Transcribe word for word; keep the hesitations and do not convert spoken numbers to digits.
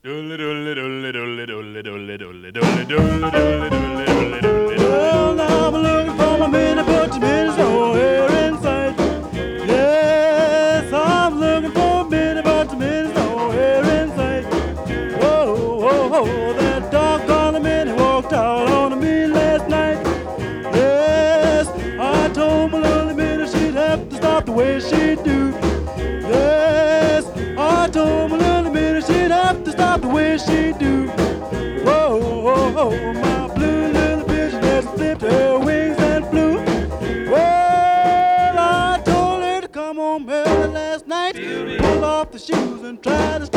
Well, I'm looking for my minute, but the minute's nowhere in sight. Yes, I'm looking for a minute, but the minute's nowhere in sight. Whoa, whoa, whoa, that doggone minute walked out on me last night. Yes, I told my little minute she'd have to stop the way she do. Yes, I told my little minute she'd have to stop the way she do. Whoa, whoa, whoa, my blue little pigeon just flipped her wings and flew. Well, I told her to come home early last night, pull off the shoes and try to